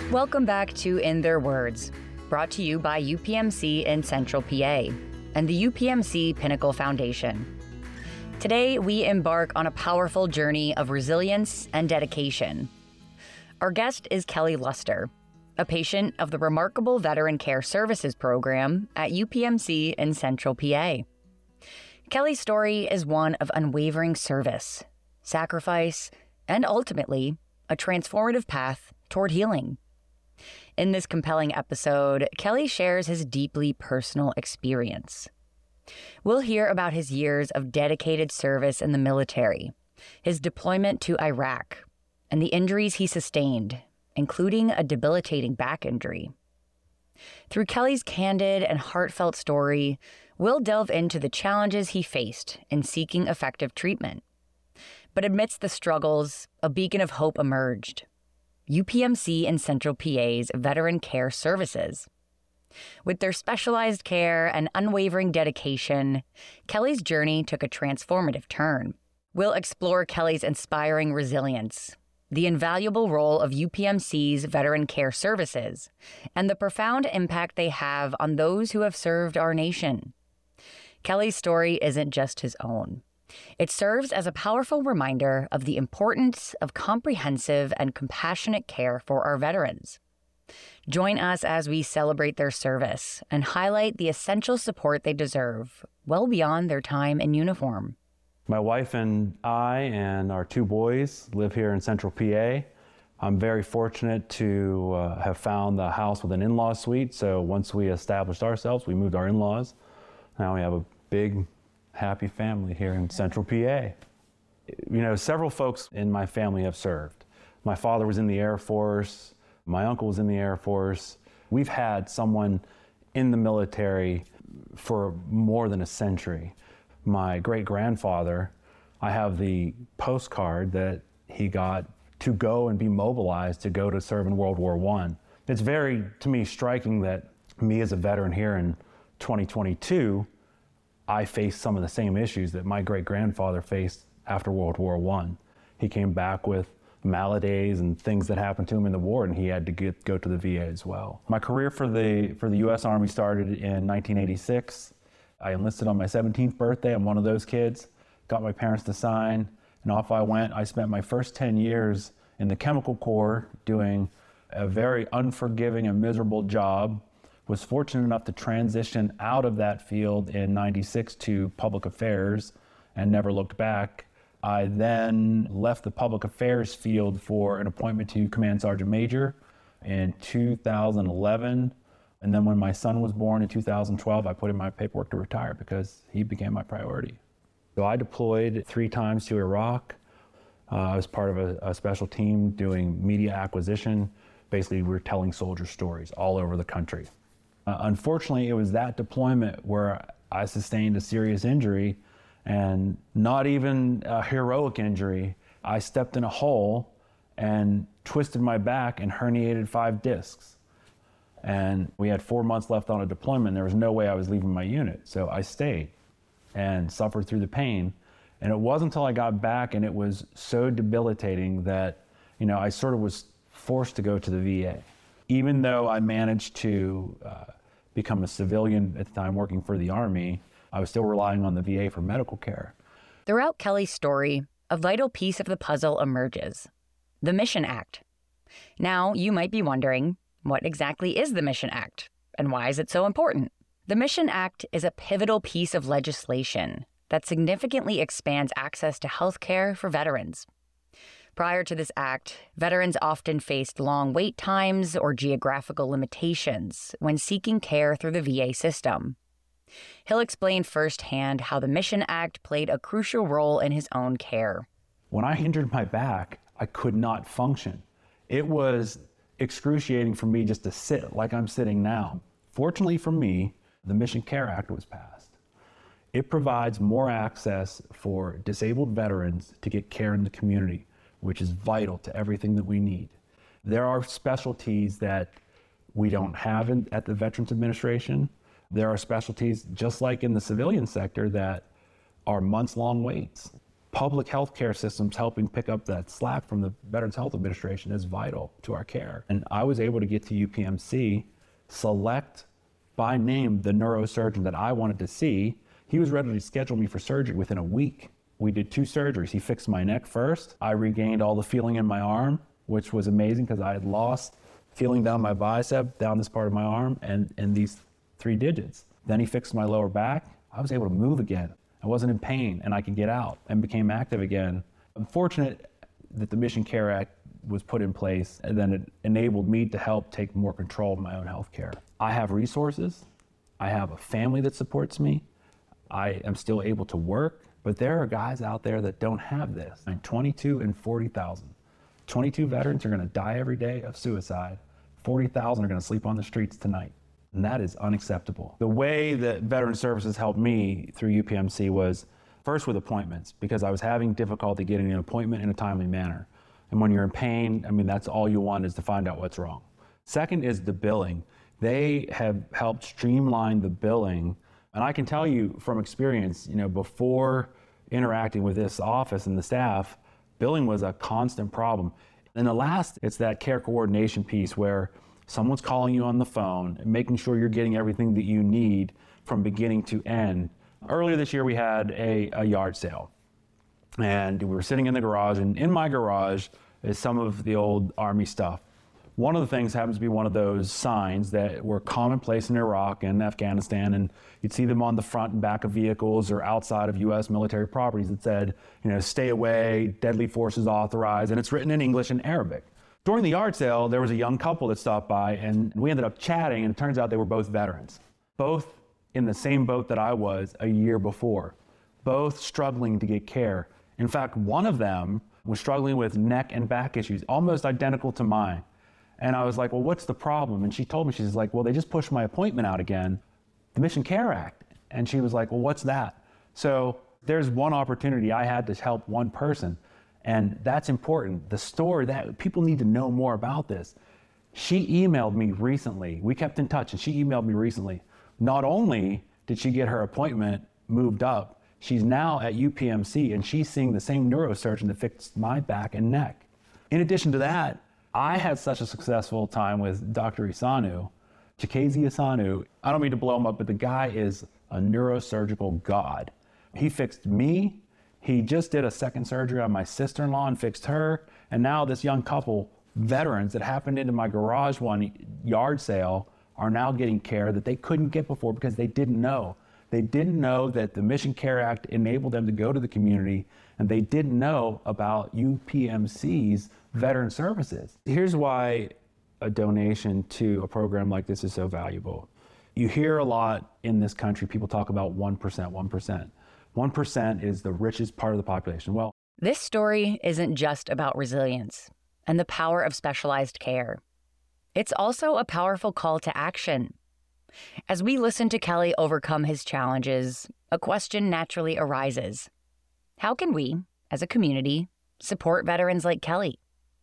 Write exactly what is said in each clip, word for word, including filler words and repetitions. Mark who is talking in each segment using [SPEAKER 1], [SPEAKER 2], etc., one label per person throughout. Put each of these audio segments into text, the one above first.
[SPEAKER 1] Welcome back to In Their Words, brought to you by U P M C in Central P A and the U P M C Pinnacle Foundation. Today, we embark on a powerful journey of resilience and dedication. Our guest is Kelly Luster, a patient of the remarkable Veteran Care Services program at U P M C in Central P A. Kelly's story is one of unwavering service, sacrifice, and ultimately, a transformative path toward healing. In this compelling episode, Kelly shares his deeply personal experience. We'll hear about his years of dedicated service in the military, his deployment to Iraq, and the injuries he sustained, including a debilitating back injury. Through Kelly's candid and heartfelt story, we'll delve into the challenges he faced in seeking effective treatment. But amidst the struggles, a beacon of hope emerged: U P M C and Central P A's Veteran Care Services. With their specialized care and unwavering dedication, Kelly's journey took a transformative turn. We'll explore Kelly's inspiring resilience, the invaluable role of U P M C's Veteran Care Services, and the profound impact they have on those who have served our nation. Kelly's story isn't just his own. It serves as a powerful reminder of the importance of comprehensive and compassionate care for our veterans. Join us as we celebrate their service and highlight the essential support they deserve well beyond their time in uniform.
[SPEAKER 2] My wife and I and our two boys live here in Central P A. I'm very fortunate to uh, have found the house with an in-law suite. So once we established ourselves, we moved our in-laws. Now we have a big, happy family here in Central P A. You know, several folks in my family have served. My father was in the Air Force. My uncle was in the Air Force. We've had someone in the military for more than a century. My great-grandfather, I have the postcard that he got to go and be mobilized to go to serve in World War One. It's very, to me, striking that me as a veteran here in twenty twenty-two, I faced some of the same issues that my great-grandfather faced after World War One. He came back with maladies and things that happened to him in the war, and he had to get, go to the V A as well. My career for the, for the U S Army started in nineteen eighty-six. I enlisted on my seventeenth birthday. I'm one of those kids. Got my parents to sign, and off I went. I spent my first ten years in the Chemical Corps doing a very unforgiving and miserable job. Was fortunate enough to transition out of that field in ninety-six to public affairs and never looked back. I then left the public affairs field for an appointment to Command Sergeant Major in two thousand eleven. And then when my son was born in two thousand twelve, I put in my paperwork to retire because he became my priority. So I deployed three times to Iraq. Uh, I was part of a, a special team doing media acquisition. Basically, we were telling soldier stories all over the country. Uh, unfortunately, it was that deployment where I sustained a serious injury, and not even a heroic injury. I stepped in a hole and twisted my back and herniated five discs. And we had four months left on a deployment. There was no way I was leaving my unit. So I stayed and suffered through the pain. And it wasn't until I got back and it was so debilitating that, you know, I sort of was forced to go to the V A. Even though I managed to uh, become a civilian at the time working for the Army, I was still relying on the V A for medical care.
[SPEAKER 1] Throughout Kelly's story, a vital piece of the puzzle emerges: the Mission Act. Now, you might be wondering, what exactly is the Mission Act, and why is it so important? The Mission Act is a pivotal piece of legislation that significantly expands access to health care for veterans. Prior to this act, veterans often faced long wait times or geographical limitations when seeking care through the V A system. He'll explain firsthand how the Mission Act played a crucial role in his own care.
[SPEAKER 2] When I injured my back, I could not function. It was excruciating for me just to sit like I'm sitting now. Fortunately for me, the Mission Care Act was passed. It provides more access for disabled veterans to get care in the community, which is vital to everything that we need. There are specialties that we don't have in, at the Veterans Administration. There are specialties, just like in the civilian sector, that are months-long waits. public healthcare systems helping pick up that slack from the Veterans Health Administration is vital to our care. And I was able to get to U P M C, select by name the neurosurgeon that I wanted to see. He was ready to schedule me for surgery within a week. We did two surgeries. He fixed my neck first. I regained all the feeling in my arm, which was amazing because I had lost feeling down my bicep, down this part of my arm, and, and these three digits. Then he fixed my lower back. I was able to move again. I wasn't in pain and I could get out and became active again. I'm fortunate that the Mission Care Act was put in place, and then it enabled me to help take more control of my own health care. I have resources. I have a family that supports me. I am still able to work, but there are guys out there that don't have this. I'm twenty-two and forty thousand. twenty-two veterans are gonna die every day of suicide. forty thousand are gonna sleep on the streets tonight. And that is unacceptable. The way that Veteran Services helped me through U P M C was first with appointments, because I was having difficulty getting an appointment in a timely manner. And when you're in pain, I mean, that's all you want is to find out what's wrong. Second is the billing. They have helped streamline the billing. And I can tell you from experience, you know, before interacting with this office and the staff, billing was a constant problem. And the last, it's that care coordination piece where someone's calling you on the phone and making sure you're getting everything that you need from beginning to end. Earlier this year, we had a, a yard sale. And we were sitting in the garage, and in my garage is some of the old Army stuff. One of the things happens to be one of those signs that were commonplace in Iraq and Afghanistan, and you'd see them on the front and back of vehicles or outside of U S military properties that said, you know, stay away, deadly forces authorized, and it's written in English and Arabic. During the yard sale, there was a young couple that stopped by, and we ended up chatting, and it turns out they were both veterans, both in the same boat that I was a year before, both struggling to get care. In fact, one of them was struggling with neck and back issues, almost identical to mine. And I was like, well, what's the problem? And she told me, she's like, well, they just pushed my appointment out again, the Mission Care Act. And she was like, well, what's that? So there's one opportunity I had to help one person. And that's important. The story, that people need to know more about this. She emailed me recently. We kept in touch, and she emailed me recently. Not only did she get her appointment moved up, she's now at U P M C, and she's seeing the same neurosurgeon that fixed my back and neck. In addition to that, I had such a successful time with Doctor Isanu, Chikezi Isanu. I don't mean to blow him up, but the guy is a neurosurgical god. He fixed me. He just did a second surgery on my sister-in-law and fixed her. And now this young couple, veterans that happened into my garage one yard sale, are now getting care that they couldn't get before because they didn't know. They didn't know that the Mission Care Act enabled them to go to the community, and they didn't know about U P M C's veteran services. Here's why a donation to a program like this is so valuable. You hear a lot in this country, people talk about one percent, one percent. one percent is the richest part of the population. Well,
[SPEAKER 1] this story isn't just about resilience and the power of specialized care. It's also a powerful call to action. As we listen to Kelly overcome his challenges, a question naturally arises. How can we, as a community, support veterans like Kelly?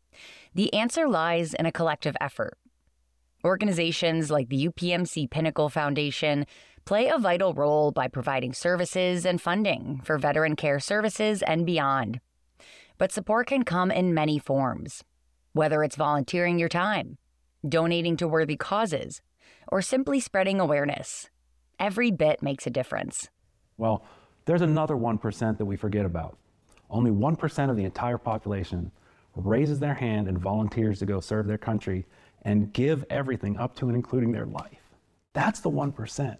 [SPEAKER 1] The answer lies in a collective effort. Organizations like the U P M C Pinnacle Foundation play a vital role by providing services and funding for veteran care services and beyond. But support can come in many forms, whether it's volunteering your time, donating to worthy causes, or simply spreading awareness. Every bit makes a difference.
[SPEAKER 2] Well, there's another one percent that we forget about. Only one percent of the entire population raises their hand and volunteers to go serve their country and give everything up to and including their life. That's the one percent.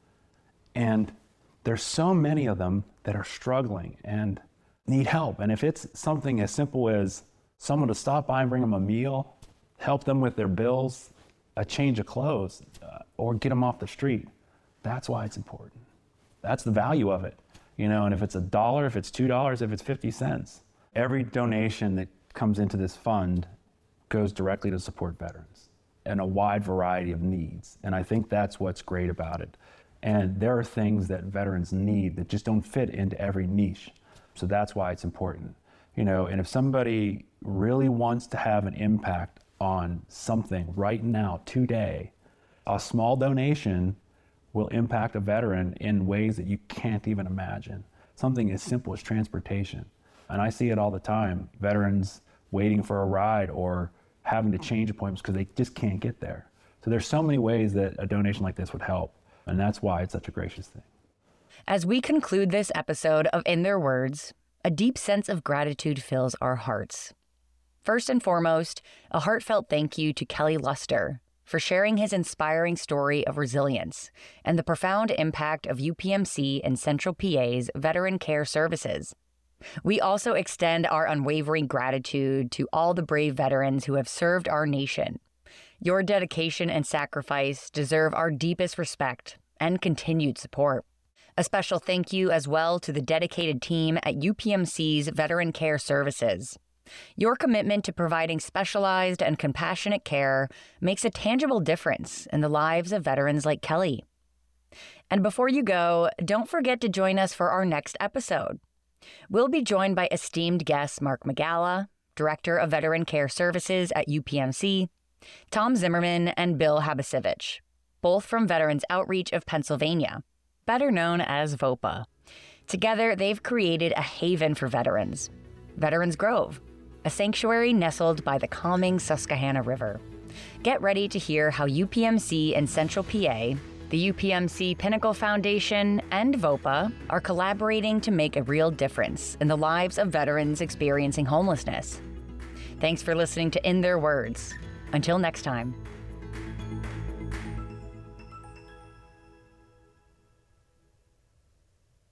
[SPEAKER 2] And there's so many of them that are struggling and need help. And if it's something as simple as someone to stop by and bring them a meal, help them with their bills, a change of clothes, uh, or get them off the street, that's why it's important. That's the value of it. You know, and if it's a dollar, if it's two dollars, if it's fifty cents, every donation that comes into this fund goes directly to support veterans and a wide variety of needs. And I think that's what's great about it. And there are things that veterans need that just don't fit into every niche. So that's why it's important. You know, and if somebody really wants to have an impact on something right now, today, a small donation will impact a veteran in ways that you can't even imagine. Something as simple as transportation. And I see it all the time. Veterans waiting for a ride or having to change appointments because they just can't get there. So there's so many ways that a donation like this would help. And that's why it's such a gracious thing.
[SPEAKER 1] As we conclude this episode of In Their Words, a deep sense of gratitude fills our hearts. First and foremost, a heartfelt thank you to Kelly Luster for sharing his inspiring story of resilience and the profound impact of U P M C and Central P A's Veteran Care Services. We also extend our unwavering gratitude to all the brave veterans who have served our nation. Your dedication and sacrifice deserve our deepest respect and continued support. A special thank you as well to the dedicated team at U P M C's Veteran Care Services. Your commitment to providing specialized and compassionate care makes a tangible difference in the lives of veterans like Kelly. And before you go, don't forget to join us for our next episode. We'll be joined by esteemed guests Mark Magala, Director of Veteran Care Services at U P M C, Tom Zimmerman, and Bill Habasevich, both from Veterans Outreach of Pennsylvania, better known as VOPA. Together, they've created a haven for veterans, Veterans Grove, a sanctuary nestled by the calming Susquehanna River. Get ready to hear how U P M C and Central P A, the U P M C Pinnacle Foundation, and VOPA are collaborating to make a real difference in the lives of veterans experiencing homelessness. Thanks for listening to In Their Words. Until next time.